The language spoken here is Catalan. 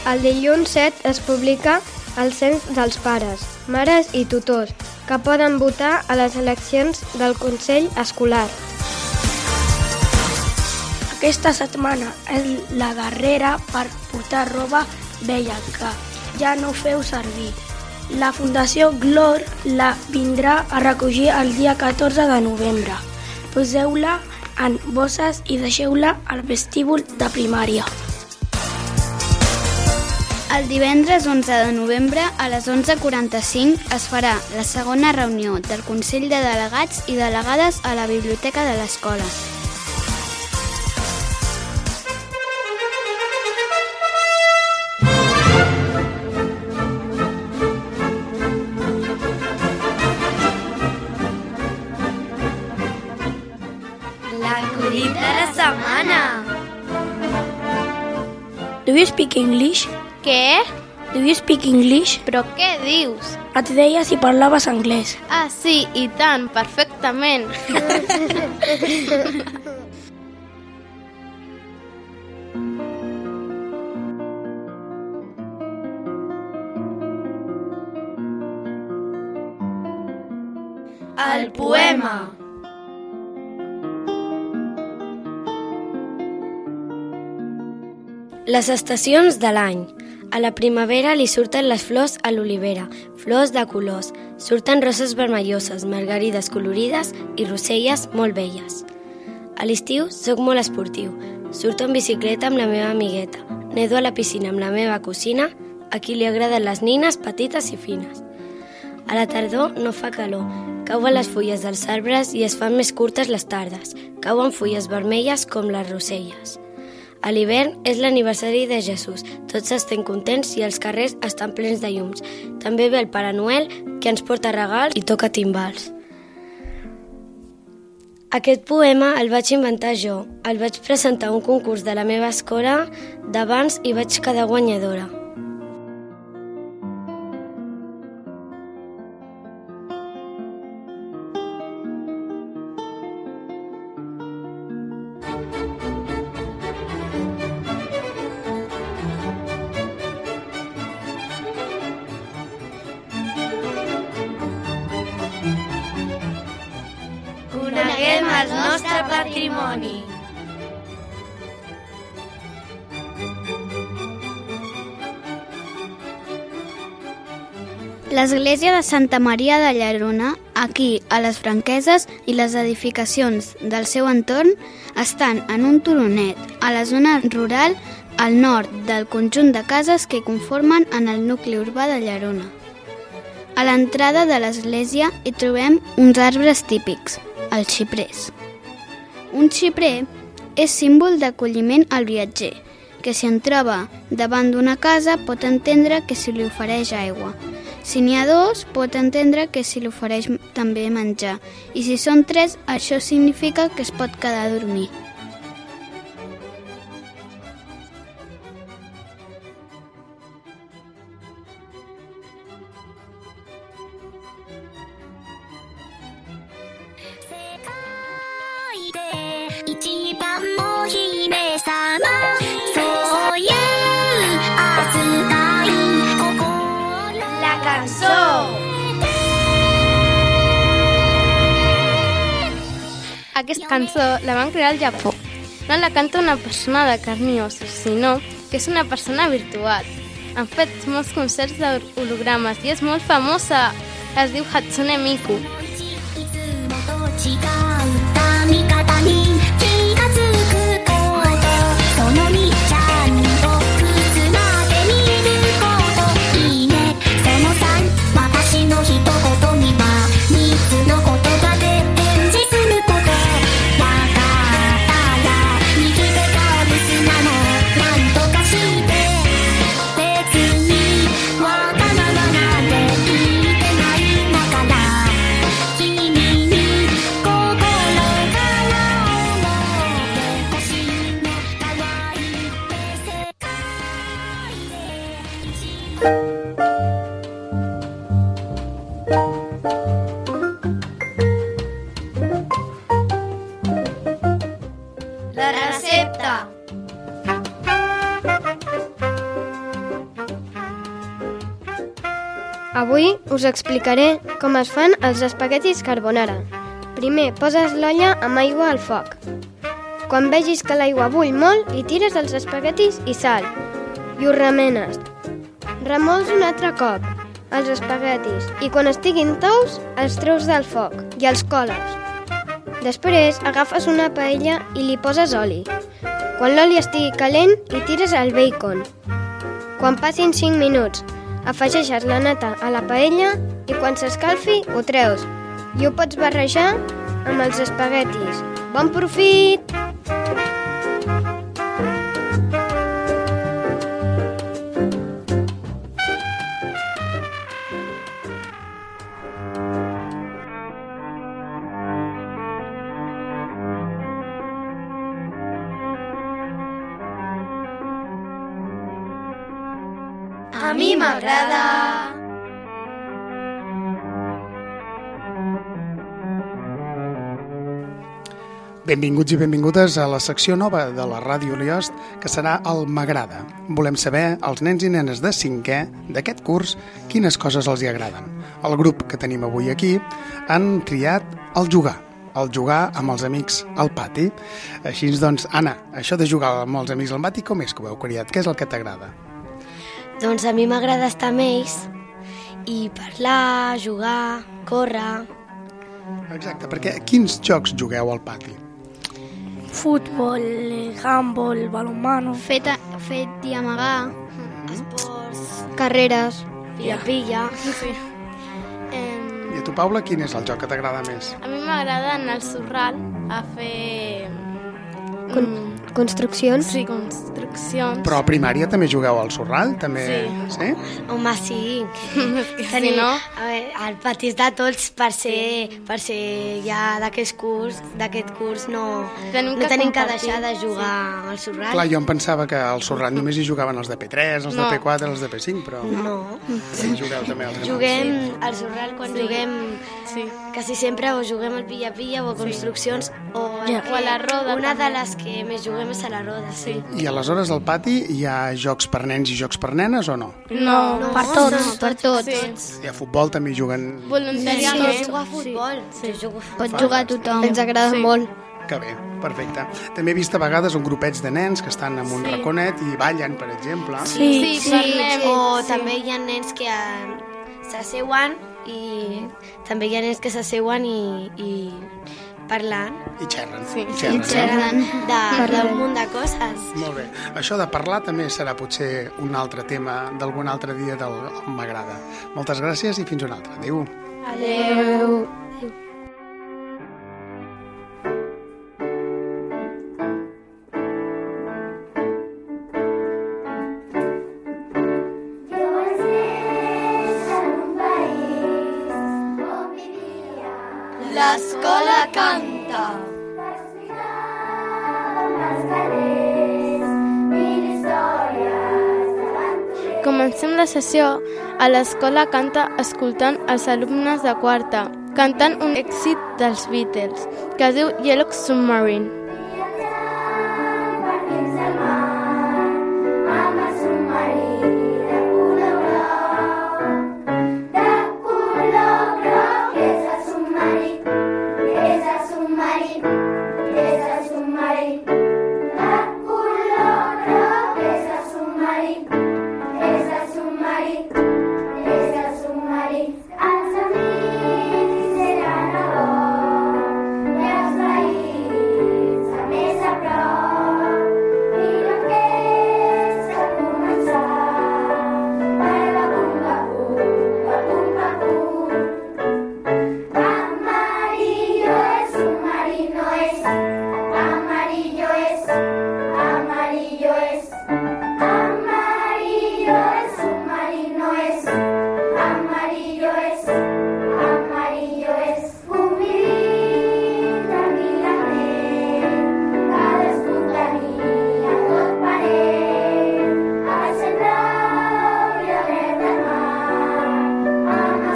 El dilluns 7 es publica el cens dels pares, mares i tutors, que poden votar a les eleccions del Consell Escolar. Aquesta setmana és la darrera per portar roba vella, que ja no feu servir. La Fundació Glor la vindrà a recollir el dia 14 de novembre. Poseu-la en bosses i deixeu-la al vestíbul de primària. El divendres 11 de novembre a les 11:45 es farà la segona reunió del Consell de Delegats i Delegades a la biblioteca de l'escola. L'acudit de la setmana. Do you speak English? Què? Do you speak English? Però què dius? Et deia si parlaves anglès. Ah, sí, i tant, perfectament. El poema. Les estacions de l'any. A la primavera li surten les flors a l'olivera, flors de colors. Surten roses vermelloses, margarides colorides i roselles molt belles. A l'estiu sóc molt esportiu. Surto en bicicleta amb la meva amigueta. Nedo a la piscina amb la meva cosina, a qui li agraden les nines petites i fines. A la tardor no fa calor. Cauen les fulles dels arbres i es fan més curtes les tardes. Cauen fulles vermelles com les roselles. A l'hivern és l'aniversari de Jesús. Tots estem contents i els carrers estan plens de llums. També ve el Pare Noel, que ens porta regals i toca timbals. Aquest poema el vaig inventar jo. El vaig presentar a un concurs de la meva escola d'abans i vaig quedar guanyadora. Coneguem el nostre patrimoni. L'església de Santa Maria de Llerona, aquí a les Franqueses i les edificacions del seu entorn estan en un turonet, a la zona rural al nord del conjunt de cases que conformen en el nucli urbà de Llerona. A l'entrada de l'església hi trobem uns arbres típics, els xiprers. Un xiprer és símbol d'acolliment al viatger, que si en troba davant d'una casa pot entendre que se li ofereix aigua. Si n'hi ha dos, pot entendre que se li ofereix també menjar. I si són tres, això significa que es pot quedar a dormir. La cançó. Aquesta cançó la van crear al Japó. No la canta una persona de carn i ossos, sinó que és una persona virtual. Han fet molts concerts d'hologrames i és molt famosa. Es diu Hatsune Miku. Go, go. Avui us explicaré com es fan els espaguetis carbonara. Primer poses l'olla amb aigua al foc. Quan vegis que l'aigua bull molt, hi tires els espaguetis i sal i ho remenes. Remols un altre cop els espaguetis i quan estiguin tous els treus del foc i els coles. Després agafes una paella i li poses oli. Quan l'oli estigui calent, hi tires el bacon. Quan passin 5 minuts, afegeixes la nata a la paella i quan s'escalfi ho treus i ho pots barrejar amb els espaguetis. Bon profit! A mi m'agrada. Benvinguts i benvingudes a la secció nova de la Ràdio Liost, que serà el M'agrada. Volem saber, als nens i nenes de 5è d'aquest curs, quines coses els hi agraden. El grup que tenim avui aquí han triat el jugar amb els amics al pati. Així doncs, Anna, això de jugar amb els amics al pati, com és que ho heu criat? Què és el que t'agrada? Doncs a mi m'agrada estar amb ells i parlar, jugar, córrer. Exacte, perquè quins jocs jugueu al pati? Futbol, handball, balonmano. Fet i amagar. Esports, Carreres. pilla-pilla. Sí. I a tu, Paula, quin és el joc que t'agrada més? A mi m'agrada anar al Sorral a fer... Construccions. Sí, construccions. Però a primària també jugueu al Sorral? També... Sí. Home, sí. Sí, no? A veure, el pati és de tots per ser ja d'aquest curs no tenim que compartir. deixar de jugar al Sorral. Clar, jo em pensava que al Sorral només hi jugaven els de P3, els de P4, els de P5, però... No. Sí, jugueu també als Juguem al Sorral quan juguem... Sí. Quasi sempre o juguem al pilla-pilla o a construccions o a la roda. Una de les que més juguem és a la roda, sí. I aleshores al pati hi ha jocs per nens i jocs per nenes o no? No, Per tots. Per tots. Sí. I a futbol també hi juguen... Voluntàriament. Jugo a futbol. Sí. Jo jugo a futbol. Pot jugar tothom. Ens agrada molt. Que bé, perfecte. També he vist a vegades un grupets de nens que estan en un raconet i ballen, per exemple. Sí, parlem. O també hi ha nens que s'asseuen i també hi ha nens que s'asseuen i parlant. I xerren. Sí. I xerren. Xerren. d'un munt de coses. Molt bé. Això de parlar també serà potser un altre tema d'algun altre dia del M'agrada. Moltes gràcies i fins un altre. Adéu. Adéu. L'escola canta. Comencem la sessió a l'escola canta escoltant els alumnes de quarta, cantant un èxit dels Beatles, que es diu Yellow Submarine.